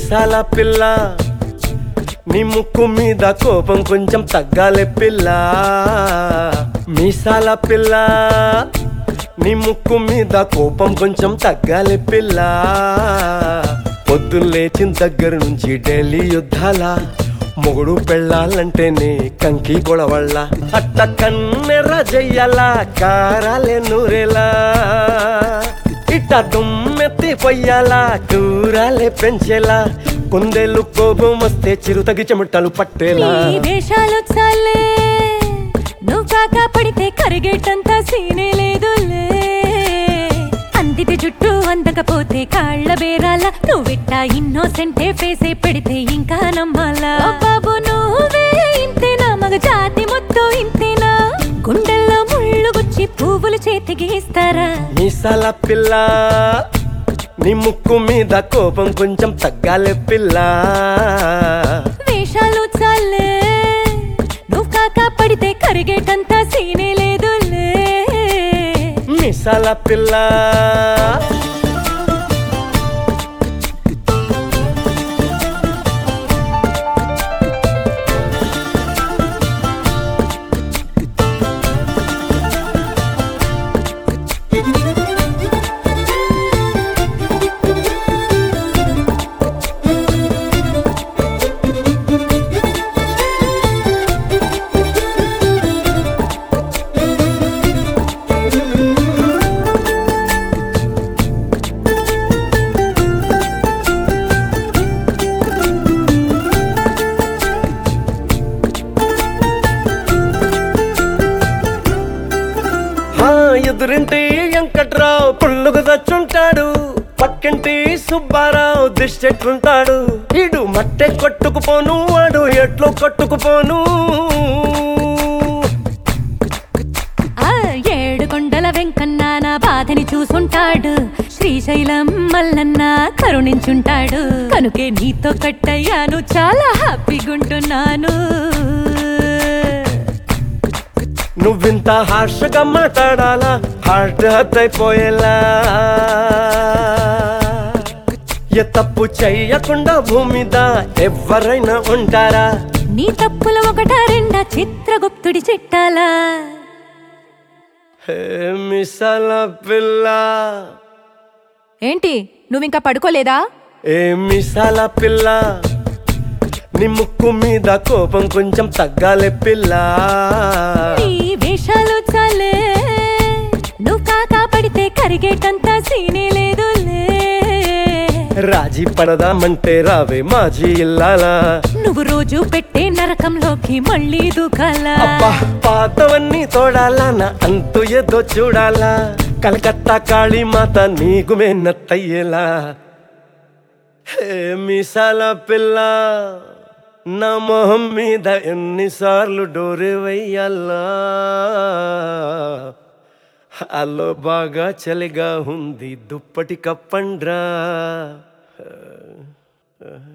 మీసాల పిల్ల నీ ముక్కు మీద కోపం కొంచెం తగ్గాలే పిల్ల మీసాల పిల్ల నీ ముక్కు మీద కోపం కొంచెం తగ్గాలే పిల్ల పొద్దున్న లేచిన దగ్గర నుంచి డైలీ యుద్ధాల మొగుడు పెళ్ళాలంటేనే కంకి గొడవళ్ళ అట్ట కన్నెర్ర జయ్యాల కారాలే నూరేలా ఇట్ట దుమ్మెత్తి పొయ్యాలా కూరాలే పెంచేలా కొందేళ్ళు కోపం వస్తే చిరుతగి చెమటలు పట్టేలా వేషాలు చాలే నువ్వు కాక పడితే కరిగేటంత సీనే లేదులే అందితే జుట్టు అందకపోతే కాళ్ళ బేరాల నువ్విట్ట ఇన్నోసెంటే ఫేసే పెడితే ఇంకా నమ్మాలా బాబు నువ్వే ఇంతేనా మగ జాతి మొత్తం ఇంతేనా గుండెల్లో ముళ్ళు గుచ్చి పువ్వులు చేతికి ఇస్తారా మీసాల పిల్ల నీ ముక్కు మీద కోపం కొంచెం తగ్గాలే పిల్ల వేషాలు చాలే నువ్వు కాక పడితే కరిగేటంత సీనే లేదులే మీసాల పిల్ల ఎదురింటి వెంకట్రావు పుల్లుకు దచ్చుంటాడు పక్కింటి సుబ్బారావు దిష్టెట్లుంటాడు ఇడు మట్టె కొట్టుకుపోను వాడు ఎట్లో కొట్టుకుపోను ఏడు కొండల వెంకన్న నా బాధని చూసుంటాడు శ్రీశైలం మల్లన్న కరుణించుంటాడు కనుకే నీతో కట్టయ్యాను చాలా హ్యాపీగుంటున్నాను నువ్వింత హార్షగా మాట్లాడాలా హార్ట్ హర్ట్ అయిపోయేలా ఏ తప్పు చెయ్యకుండా భూమిద ఎవరైనా ఉంటారా నీ తప్పుల ఒకటా రెండా చిత్రగుప్తుడి చిట్టాలా మిసాల పిల్ల ఏంటి నువ్వింకా పడుకోలేదా ఏ మిసాల పిల్ల నీ ముక్కు మీద కోపం కొంచెం తగ్గాలే పిల్ల నీ వేషాలు చాలే నువ్వు కాకా పడితే కరిగేటంత సీనే లేదులే రాజీ పడదామంటే రావే మాజీ ఇల్లాలా నువ్వు రోజు పెట్టే నరకంలోకి మళ్ళీ దూకాలా అబ్బా పాతవన్నీ తోడాలా నా అంతు ఏదో చూడాలా కలకత్తా కాళీమాత నీకు మేనత్తయ్యేలా హే మీసాల పిల్ల నా మొహం మీద ఎన్నిసార్లు డోరే వెయ్యాలా అల్లో బాగా చలిగా ఉంది దుప్పటి కప్పండ్రా